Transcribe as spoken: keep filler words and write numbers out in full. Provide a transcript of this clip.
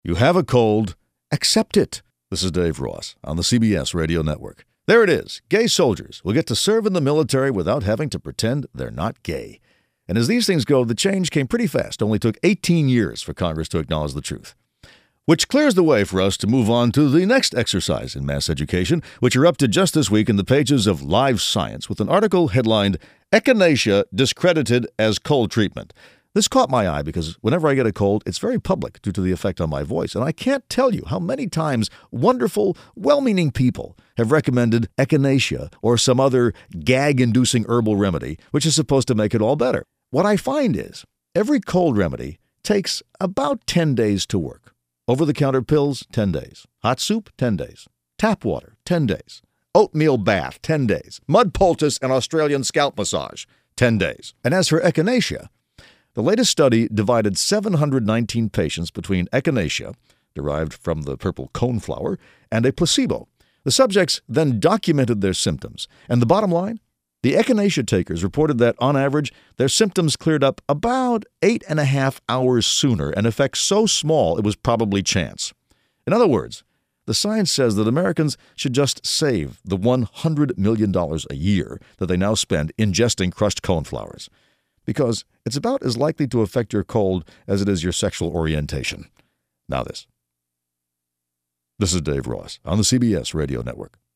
You have a cold, accept it. This is Dave Ross on the C B S Radio Network. There it is. Gay soldiers will get to serve in the military without having to pretend they're not gay. And as these things go, the change came pretty fast. It only took eighteen years for Congress to acknowledge the truth. Which clears the way for us to move on to the next exercise in mass education, which erupted just this week in the pages of Live Science with an article headlined, Echinacea Discredited as Cold Treatment. This caught my eye because whenever I get a cold, it's very public due to the effect on my voice. And I can't tell you how many times wonderful, well-meaning people have recommended echinacea or some other gag-inducing herbal remedy, which is supposed to make it all better. What I find is every cold remedy takes about ten days to work. Over-the-counter pills, ten days. Hot soup, ten days. Tap water, ten days. Oatmeal bath, ten days. Mud poultice and Australian scalp massage, ten days. And as for echinacea, the latest study divided seven hundred nineteen patients between echinacea, derived from the purple coneflower, and a placebo. The subjects then documented their symptoms. And the bottom line? The echinacea takers reported that, on average, their symptoms cleared up about eight and a half hours sooner, an effect so small it was probably chance. In other words, the science says that Americans should just save the one hundred million dollars a year that they now spend ingesting crushed coneflowers, because it's about as likely to affect your cold as it is your sexual orientation. Now this. This is Dave Ross on the C B S Radio Network.